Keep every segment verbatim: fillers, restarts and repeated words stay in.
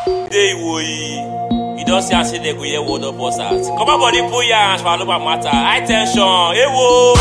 Day we. You don't see I say they go hear word up us out. Come on, body, put your hands for all over matter. High tension. Hey, whoa.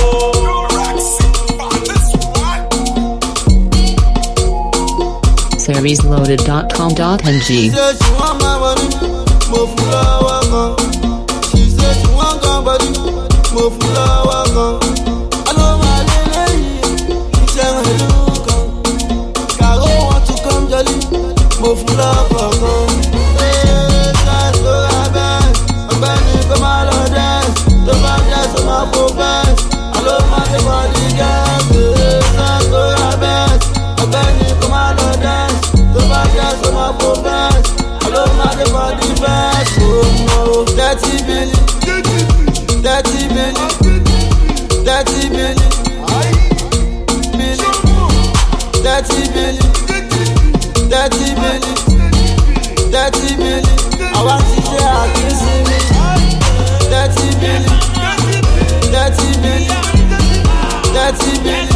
series loaded dot com dot n g. She said she want my body, mo flower gun. She said she want my body, mo flower gun. I know my lady, she said my look. Caro want to come jolly, mo flower gun. Hey, that's so happy. I'm burning for my lord dance. The bad dance of my profess. I love my body girl. Hey, that's so happy. I'm burning for my lord dance. The bad dance of my profess. I love my body fast. Oh no, dirty Billy, dirty Billy, dirty Billy, Billy, dirty Billy, dirty Billy, dirty Billy. I want to say I can see me. Dirty Billy, dirty Billy, dirty Billy,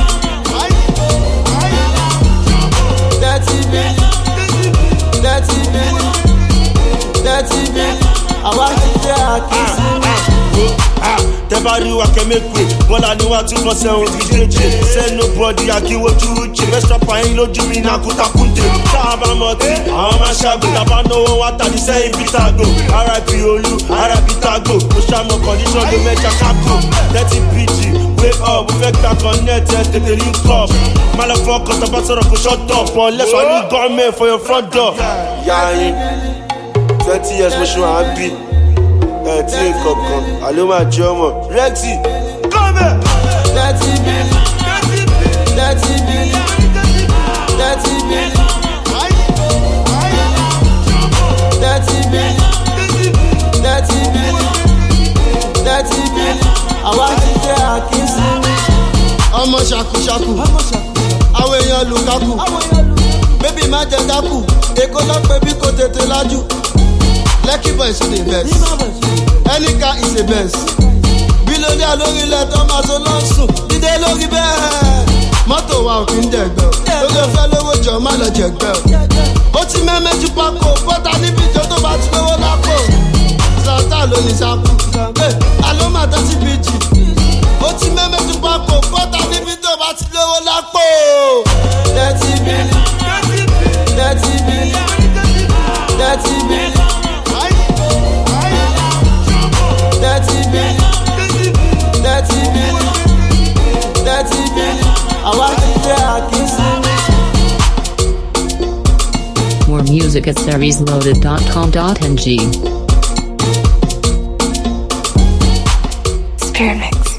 dirty Billy, dirty Billy, dirty Billy. I want to say I can see me. Tẹ́bárí wa kẹ́mẹ́ pé bọ́lá ni wá tún fọ́ sẹ́wọ̀n gídéjì. Send nobody àkíwò túrújì. Mẹ́sàn-án pààyàn lójú mi náà kútakúndé. Táà bá mọ̀ tí àwọn máa ṣàgbé. Tàbá náwó wá tàbí sẹ́yìn Bítágò. R I P Olú, R I P Tágò. Mo ṣàmọ̀ condition tó mẹ́jà kákò. Thirty P G, wake up, mo fẹ́ gba connect ẹ̀ tètè link up. Má lọ fọ́ ọkọ̀ tọ́ba sọ̀rọ̀ kò shut up. Unless I need government for your front door. Yàrin, twenty years mo ṣe wà á bí. Ẹ tí ì kankan, àló máa jẹ́ ọmọ. Rexy, come here! Dirty Billy, dirty Billy, dirty Billy, dirty Billy, dirty Billy, dirty Billy. I want to say I can see me. Ọmọ ṣàkúṣàkú, àwọn èèyàn Lukaku, bébí má jẹ dákú, Èkó lọ́pẹ́ bí kò tètè lájú. Lucky boy is the best. Any car is the best. Billionaire lórí ilẹ̀ tó máa so lọ́sùn. Dídé lórí bẹ́ẹ̀. Mọ́tò wa ò kí ń dẹ̀gbẹ́ o. Lórí ọ̀fẹ́ lówó jọ má lọ jẹ̀gbẹ́ o. Ó ti mẹ́mẹ́jú pákó. Bọ́tà níbi ìjọ tó bá ti lówó lápò. Sọ̀tà ló ní sápò. Àló máa tẹ́tí bíjì. Ó ti mẹ́mẹ́jú pákó. Bọ́tà níbi tó bá ti lówó lápò. Dirty Billy. Dirty Billy. Dirty Billy. Dirty Billy, dirty Billy, dirty Billy. I want to say I can see me. More music at series loaded dot com dot n g. Spirit Mix.